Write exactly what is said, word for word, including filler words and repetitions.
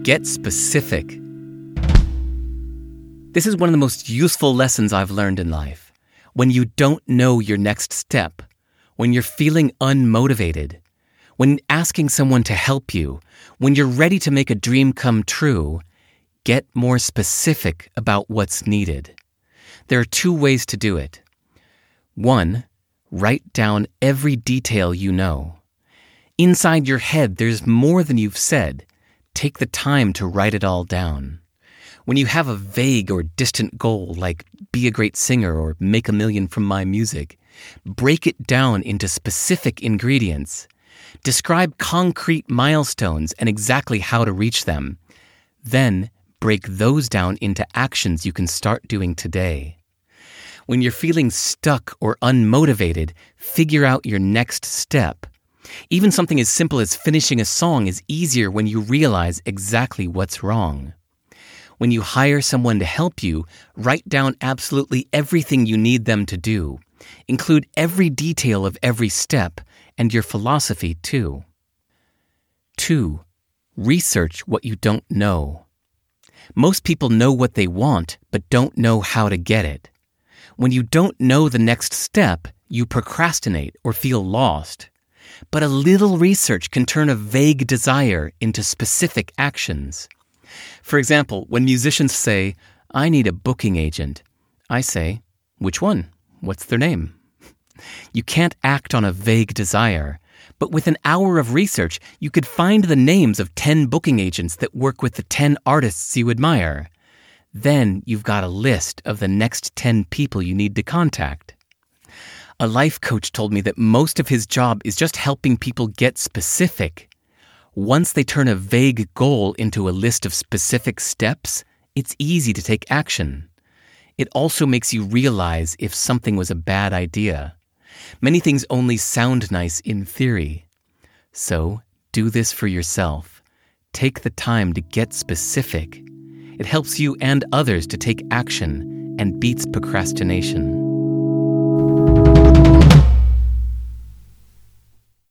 Get specific. This is one of the most useful lessons I've learned in life. When you don't know your next step, when you're feeling unmotivated, when asking someone to help you, when you're ready to make a dream come true, get more specific about what's needed. There are two ways to do it. One, write down every detail you know. Inside your head, there's more than you've said. Take the time to write it all down. When you have a vague or distant goal, like be a great singer or make a million from my music, break it down into specific ingredients. Describe concrete milestones and exactly how to reach them. Then, break those down into actions you can start doing today. When you're feeling stuck or unmotivated, figure out your next step. Even something as simple as finishing a song is easier when you realize exactly what's wrong. When you hire someone to help you, write down absolutely everything you need them to do. Include every detail of every step and your philosophy too. Two, research what you don't know. Most people know what they want, but don't know how to get it. When you don't know the next step, you procrastinate or feel lost. But a little research can turn a vague desire into specific actions. For example, when musicians say, "I need a booking agent," I say, "Which one? What's their name?" You can't act on a vague desire, but with an hour of research, you could find the names of ten booking agents that work with the ten artists you admire. Then you've got a list of the next ten people you need to contact. A life coach told me that most of his job is just helping people get specific. Once they turn a vague goal into a list of specific steps, it's easy to take action. It also makes you realize if something was a bad idea. Many things only sound nice in theory. So, do this for yourself. Take the time to get specific. It helps you and others to take action and beats procrastination.